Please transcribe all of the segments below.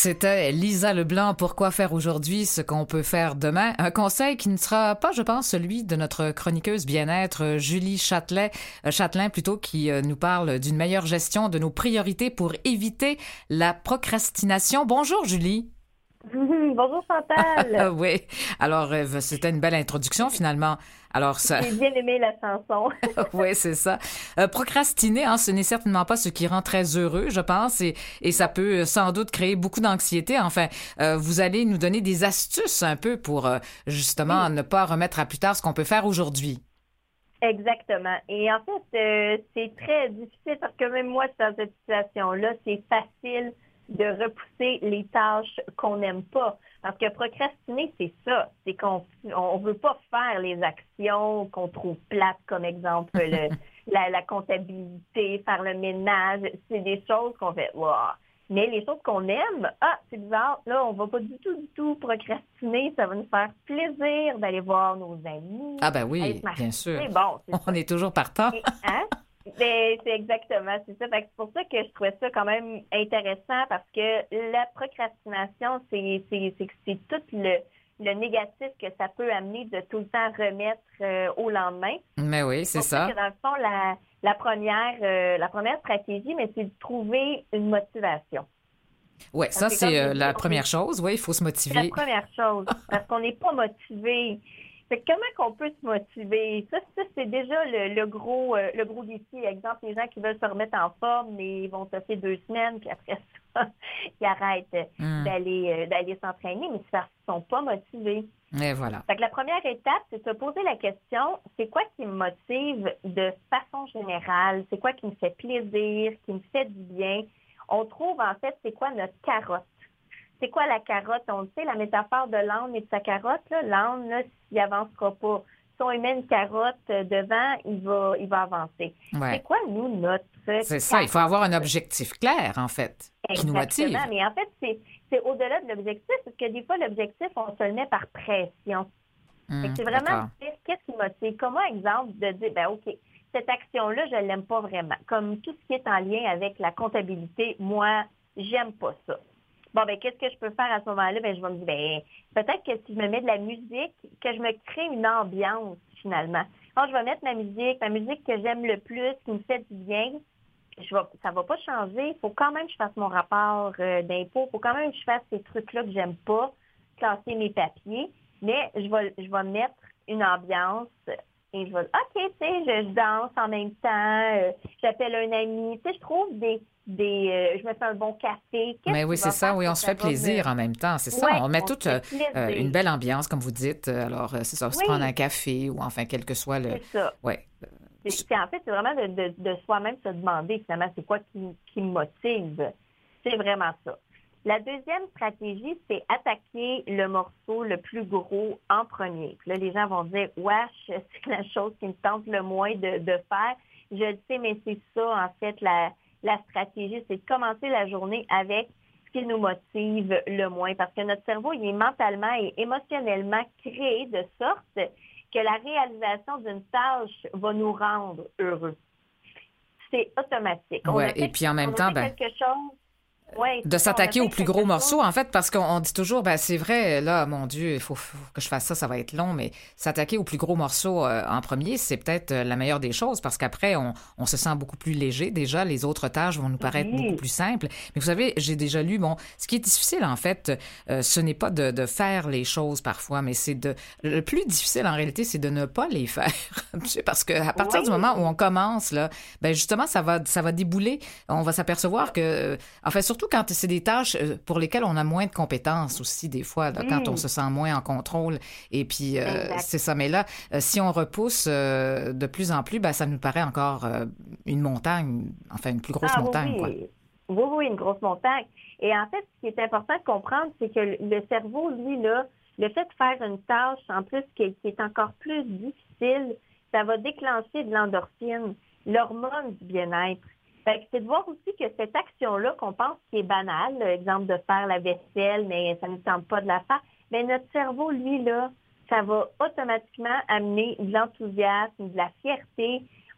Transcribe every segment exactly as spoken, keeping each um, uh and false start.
C'était Lisa Leblanc, Pourquoi faire aujourd'hui ce qu'on peut faire demain? Un conseil qui ne sera pas, je pense, celui de notre chroniqueuse bien-être, Julie Châtelain, euh, Châtelain plutôt, qui euh, nous parle d'une meilleure gestion de nos priorités pour éviter la procrastination. Bonjour, Julie. Bonjour Chantal. Oui, alors euh, c'était une belle introduction finalement. Alors ça, J'ai bien aimé la chanson. oui, c'est ça. Euh, procrastiner, hein, ce n'est certainement pas ce qui rend très heureux, je pense, et, et ça peut euh, sans doute créer beaucoup d'anxiété. Enfin, euh, vous allez nous donner des astuces un peu pour euh, justement Oui, ne pas remettre à plus tard ce qu'on peut faire aujourd'hui. exactement. Et en fait, euh, c'est très difficile parce que même moi, dans cette situation-là, c'est facile de repousser les tâches qu'on n'aime pas. Parce que procrastiner, c'est ça. C'est qu'on on veut pas faire les actions qu'on trouve plates, comme exemple le, la, la comptabilité, faire le ménage. C'est des choses qu'on fait, wow. Mais les choses qu'on aime, ah, c'est bizarre, là, on va pas du tout, du tout procrastiner. Ça va nous faire plaisir d'aller voir nos amis, Ah ben aller se oui, bien sûr. marcher. Bon, c'est On ça. est toujours partant. Et, hein? Ben, c'est exactement, c'est ça. Fait que c'est pour ça que je trouvais ça quand même intéressant parce que la procrastination, c'est, c'est, c'est, c'est tout le, le négatif que ça peut amener de tout le temps remettre euh, au lendemain. Mais oui, C'est c'est pour ça ça. que dans le fond, la, la première, euh, la première stratégie, mais c'est de trouver une motivation. Oui, Parce ça que comme c'est j'ai euh, dit, la on est première chose. Oui, il faut se c'est la motiver. première chose, parce qu'on n'est pas motivé. Fait que comment qu'on peut se motiver? Ça, ça c'est déjà le, le gros euh, le gros défi. Exemple, les gens qui veulent se remettre en forme, mais ils vont se faire deux semaines, puis après ça, ils arrêtent Hmm. d'aller euh, d'aller s'entraîner, mais c'est parce qu'ils sont pas motivés. Et voilà. Fait que la première étape, c'est de se poser la question, c'est quoi qui me motive de façon générale? C'est quoi qui me fait plaisir, qui me fait du bien? On trouve en fait, c'est quoi notre carotte? C'est quoi la carotte? On le sait, la métaphore de l'âne et de sa carotte, là, l'âne, là, s'il avancera pas. Si on lui met une carotte euh, devant, il va, il va avancer. C'est Ouais. quoi, nous, notre C'est ça, il faut avoir un carotte? objectif clair, en fait, qui nous Exactement. motive. Mais en fait, c'est, c'est au-delà de l'objectif, parce que des fois, l'objectif, on se le met par pression. Fait Hmm, que c'est vraiment d'accord. qu'est-ce qui motive. Comment, exemple, de dire, ben OK, cette action-là, je l'aime pas vraiment. Comme tout ce qui est en lien avec la comptabilité, moi, j'aime pas ça. Bon, ben, qu'est-ce que je peux faire à ce moment-là? Ben, je vais me dire, ben, peut-être que si je me mets de la musique, que je me crée une ambiance, finalement. Quand je vais mettre ma musique, ma musique que j'aime le plus, qui me fait du bien, je vais, ça va pas changer. Il faut quand même que je fasse mon rapport euh, d'impôt. Il faut quand même que je fasse ces trucs-là que j'aime pas, classer mes papiers. Mais je vais, je vais mettre une ambiance et je vais, OK, tu sais, je, je danse en même temps, euh, j'appelle un ami. Tu sais, je trouve des, des euh, je me fais un bon café. Mais Qu'est-ce oui, qui c'est va ça. faire Oui, que on se ça fait va me... plaisir en même temps. C'est ça. Ouais, On met on se toute fait euh, euh, une plaisir. belle ambiance, comme vous dites. Alors, euh, c'est ça, se prendre un Oui, café ou enfin, quel que soit le... c'est ça. Ouais. C'est, c'est- en fait, c'est vraiment de, de, de soi-même se demander finalement c'est quoi qui, qui me motive. C'est vraiment ça. La deuxième stratégie, c'est attaquer le morceau le plus gros en premier. Puis là, les gens vont dire, wesh, c'est la chose qui me tente le moins de, de faire. Je le sais, mais c'est ça, en fait, la, la stratégie, c'est de commencer la journée avec ce qui nous motive le moins. Parce que notre cerveau, il est mentalement et émotionnellement créé de sorte que la réalisation d'une tâche va nous rendre heureux. C'est automatique. On Ouais. a Et fait, puis en même on a temps, fait ben, quelque chose. Oui, de c'est ça, on a s'attaquer aux fait plus quelque gros chose. morceaux, en fait, parce qu'on on dit toujours, ben c'est vrai, là, mon Dieu, il faut, faut que je fasse ça, ça va être long, mais s'attaquer aux plus gros morceaux euh, en premier, c'est peut-être euh, la meilleure des choses, parce qu'après, on, on se sent beaucoup plus léger. Déjà, les autres tâches vont nous paraître beaucoup Oui, plus simples. Mais vous savez, j'ai déjà lu, bon, ce qui est difficile, en fait, euh, ce n'est pas de, de faire les choses parfois, mais c'est de... Le plus difficile, en réalité, c'est de ne pas les faire. Tu sais, parce qu'à partir du moment où on oui, commence, là, ben justement, ça va, ça va débouler. On va s'apercevoir que... En fait, surtout quand c'est des tâches pour lesquelles on a moins de compétences aussi, des fois, là, quand on oui, se sent moins en contrôle. Et puis, euh, exact. c'est ça. Mais là, euh, si on repousse euh, de plus en plus, ben, ça nous paraît encore euh, une montagne, enfin, une plus grosse Ah oui, montagne, quoi. oui. Oui, oui, une grosse montagne. Et en fait, ce qui est important de comprendre, c'est que le le cerveau, lui, là, le fait de faire une tâche, en plus, qui, qui est encore plus difficile, ça va déclencher de l'endorphine, l'hormone du bien-être. Fait que c'est de voir aussi que cette action-là, qu'on pense qui est banale, l'exemple de faire la vaisselle, mais ça ne tente pas de la faire, mais notre cerveau, lui, là, ça va automatiquement amener de l'enthousiasme, de la fierté.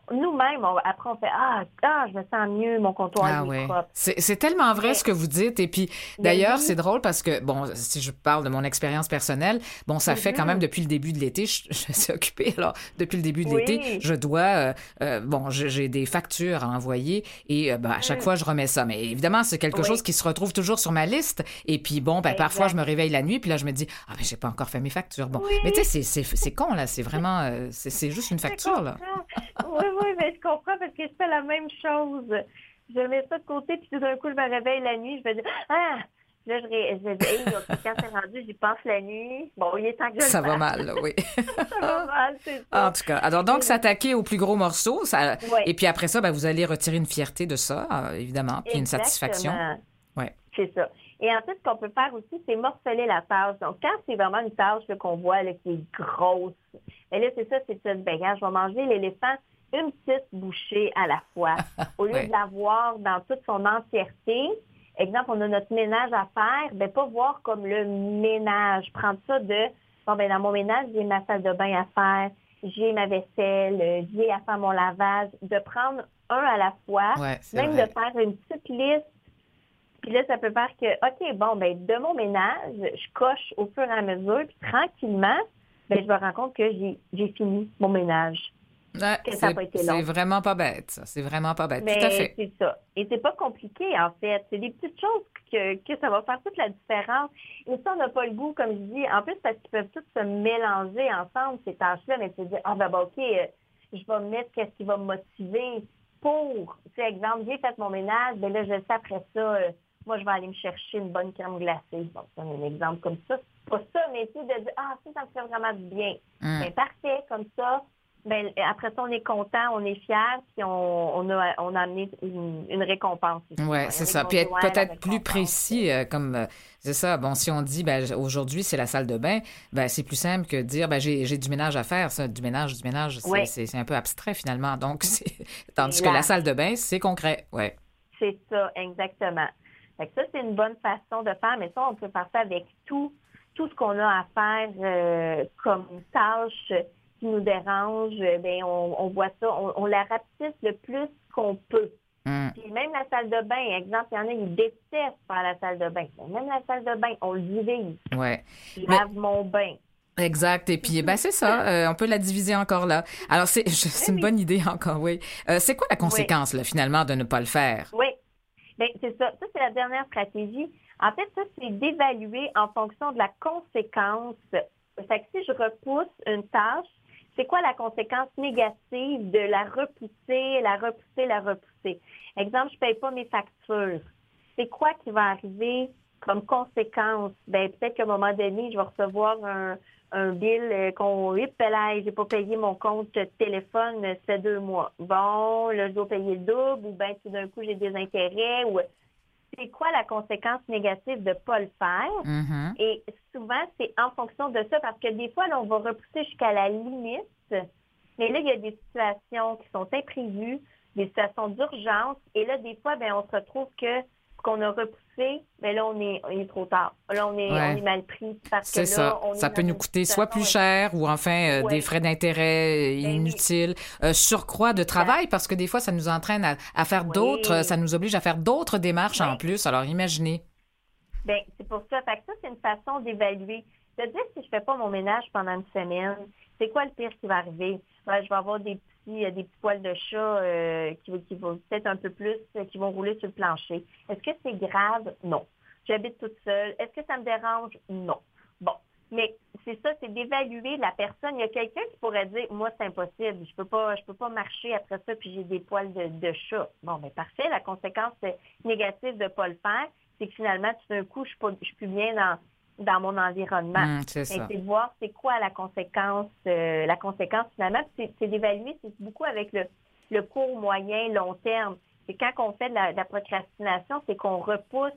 nous-mêmes, on, après, on fait ah, ah, je me sens mieux, mon comptoir Ah est oui. propre. C'est, c'est tellement vrai Mais, ce que vous dites. Et puis, mais d'ailleurs, oui. c'est drôle parce que, bon, si je parle de mon expérience personnelle, bon, ça fait quand même Mm-hmm. depuis le début de l'été, je, je suis occupée. Alors, depuis le début de l'été, Oui. je dois, euh, euh, bon, je- j'ai des factures à envoyer et euh, ben, à chaque Mm. fois, je remets ça. Mais évidemment, c'est quelque chose Oui, qui se retrouve toujours sur ma liste. Et puis, bon, ben, parfois, je exact. me réveille la nuit, puis là, je me dis, ah, ben, j'ai pas encore fait mes factures. Bon, mais tu Oui, sais, c'est, c'est, c'est con, là. C'est vraiment, euh, c'est, c'est juste une je facture, là. comprends. Oui, oui, mais je comprends parce que je fais la même chose. Je mets ça de côté, puis tout d'un coup, je me réveille la nuit, je me dis ah! Là, je, ré... je me dis, hey, ok, quand c'est rendu, j'y pense la nuit. Bon, il est temps que je le Ça va fasse. mal, là, oui. Ça va mal, c'est En ça. tout cas, alors donc s'attaquer au plus gros morceau, ça, Oui, et puis après ça, ben, vous allez retirer une fierté de ça, euh, évidemment, puis une satisfaction. exactement. Ouais. C'est ça. Et ensuite, ce qu'on peut faire aussi, c'est morceler la tâche. Donc, quand c'est vraiment une tâche là, qu'on voit là, qui est grosse, mais là, c'est ça, c'est ça, ben, regarde, je vais manger l'éléphant une petite bouchée à la fois. Au lieu Ouais. de l'avoir dans toute son entièreté, exemple, on a notre ménage à faire, ben pas voir comme le ménage. Prendre ça de, bon, ben dans mon ménage, j'ai ma salle de bain à faire, j'ai ma vaisselle, euh, j'ai à faire mon lavage. De prendre un à la fois, Ouais, c'est même vrai. de faire une petite liste. Puis là, ça peut faire que, OK, bon, ben de mon ménage, je coche au fur et à mesure, puis tranquillement, ben je me rends compte que j'ai, j'ai fini mon ménage, Ouais, que ça n'a c'est, pas été c'est long. vraiment pas bête, ça. C'est vraiment pas bête. Tout à Mais fait. c'est ça. Et c'est pas compliqué, en fait. C'est des petites choses que, que ça va faire toute la différence. Et ça, on n'a pas le goût, comme je dis. En plus, parce qu'ils peuvent tous se mélanger ensemble, ces tâches-là, mais tu te dis, ah, ben, ben, OK, euh, je vais me mettre qu'est-ce qui va me motiver pour, tu sais, exemple, j'ai fait mon ménage, ben là, je sais après ça, euh, moi, je vais aller me chercher une bonne crème glacée. Bon, c'est un exemple comme ça. C'est pas ça, mais tu sais, de dire, ah, ça, ça me fait vraiment du bien. Hum. Ben, parfait, comme ça. Ben, après ça, on est content, on est fiers, puis on, on, a, on a amené une, une récompense. Aussi. Ouais, On c'est a ça. des Puis être conjoints, la peut-être plus récompense. précis, euh, comme euh, c'est ça. Bon, si on dit, ben aujourd'hui c'est la salle de bain, ben c'est plus simple que de dire, ben j'ai j'ai du ménage à faire. Ça, du ménage, du ménage, c'est Oui, c'est c'est un peu abstrait finalement. Donc, c'est... tandis c'est que la large. salle de bain, c'est concret. Ouais. C'est ça, exactement. Fait que ça, c'est une bonne façon de faire, mais ça, on peut faire ça avec tout, tout ce qu'on a à faire euh, comme tâche qui nous dérange. Ben, on, on voit ça, on, on la rapetisse le plus qu'on peut. Hum. Puis même la salle de bain, exemple, il y en a, ils détestent faire la salle de bain. Mais même la salle de bain, on le divise. Ouais. Je Mais lave mon bain. exact. Et puis, ben c'est ça. euh, on peut la diviser encore là. Alors, c'est je- c'est une Oui, bonne idée encore, oui. Euh, c'est quoi la oui, conséquence, là, finalement, de ne pas le faire? oui. Bien, c'est ça. Ça, c'est la dernière stratégie. En fait, ça, c'est d'évaluer en fonction de la conséquence. Fait que si je repousse une tâche, c'est quoi la conséquence négative de la repousser, la repousser, la repousser? Exemple, je ne paye pas mes factures. C'est quoi qui va arriver comme conséquence? Ben, peut-être qu'à un moment donné, je vais recevoir un, un bill euh, qu'on, hip là, j'ai pas payé mon compte téléphone, euh, ça fait deux mois. Bon, là, je dois payer le double, ou bien tout d'un coup, j'ai des intérêts, ou c'est quoi la conséquence négative de ne pas le faire? Mhm. Et souvent, c'est en fonction de ça, parce que des fois, là, on va repousser jusqu'à la limite, mais là, il y a des situations qui sont imprévues, des situations d'urgence, et là, des fois, ben, on se retrouve que ce qu'on a repoussé, ben là, on est, on est trop tard. Là, on est, Ouais. on est mal pris, parce que C'est là, ça. on Ça est peut dans nous une coûter soit plus situation... cher ou enfin euh, des Oui, frais d'intérêt euh, ben oui, inutiles, euh, surcroît de exact. travail parce que des fois, ça nous entraîne à, à faire d'autres, euh, Oui, ça nous oblige à faire d'autres démarches en oui. plus. Alors, imaginez. Bien, c'est pour ça. Fait que ça, c'est une façon d'évaluer. De dire si je fais pas mon ménage pendant une semaine, c'est quoi le pire qui va arriver? Ben, je vais avoir des petits, euh, des petits poils de chat euh, qui, qui vont peut-être un peu plus, euh, qui vont rouler sur le plancher. Est-ce que c'est grave? Non. J'habite toute seule. Est-ce que ça me dérange? Non. Bon. Mais c'est ça, c'est d'évaluer la personne. Il y a quelqu'un qui pourrait dire, moi, c'est impossible. Je peux pas, je peux pas marcher après ça puis j'ai des poils de, de chat. Bon, ben parfait. La conséquence négative de ne pas le faire, c'est que finalement, tout d'un coup, je suis, pas, je suis plus bien dans, dans mon environnement. Hum, c'est Fait que ça. c'est de voir c'est quoi la conséquence, euh, la conséquence finalement. Puis C'est, c'est d'évaluer, c'est beaucoup avec le, le court, moyen, long terme. C'est quand on fait de la, de la procrastination, c'est qu'on repousse,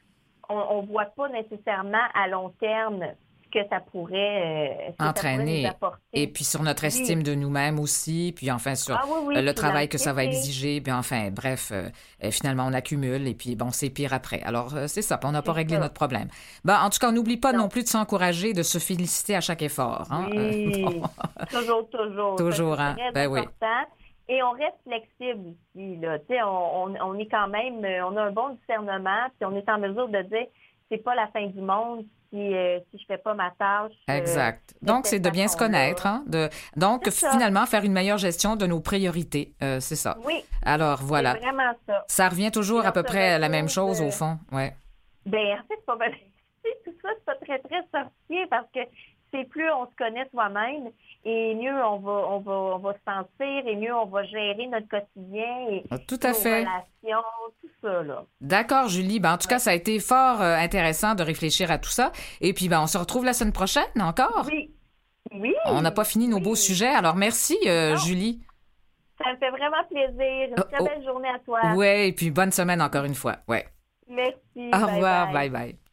on ne voit pas nécessairement à long terme ce que ça pourrait, euh, ce que ça pourrait nous Entraîner. apporter. Et puis sur notre Oui. estime de nous-mêmes aussi, puis enfin sur Ah oui, oui, euh, le puis travail que ça va l'anxiété. exiger, puis enfin, bref, euh, euh, finalement, on accumule et puis bon, c'est pire après. Alors, euh, c'est ça, puis on n'a pas C'est réglé ça. notre problème. Ben, en tout cas, on n'oublie pas non, Non. plus de s'encourager, de se féliciter à chaque effort. Hein? Euh, Oui, bon, toujours, toujours. Ça, toujours, c'est hein? très Ben oui. important. Et on reste flexible ici, là. Tu sais, on, on, on est quand même, euh, on a un bon discernement, puis on est en mesure de dire, c'est pas la fin du monde si, euh, si je fais pas ma tâche. euh, Exact. de Donc, c'est cette de bien se connaître, façon-là. hein? De... Donc, C'est ça. finalement, faire une meilleure gestion de nos priorités. Euh, c'est ça. Oui, Alors, c'est voilà. vraiment ça. Ça revient Et toujours à on peu se près à la même retrouve, chose, au euh, fond. Ouais. ben, en fait, c'est pas mal. Tu sais, tout ça, c'est pas très, très sorcier parce que c'est plus on se connaît soi-même et mieux on va, on va, on va se sentir et mieux on va gérer notre quotidien et Ah, tout à nos fait. relations, tout ça, là. D'accord, Julie. Ben, en tout cas, Ouais. ça a été fort euh, intéressant de réfléchir à tout ça. Et puis, ben, on se retrouve la semaine prochaine encore. Oui, oui, On n'a pas fini nos beaux oui. sujets. Alors, merci, euh, Non, Julie. ça me fait vraiment plaisir. Une Oh, très oh. belle journée à toi. Ouais, et puis bonne semaine encore une fois. Ouais. Merci, Au bye revoir. Bye bye. bye.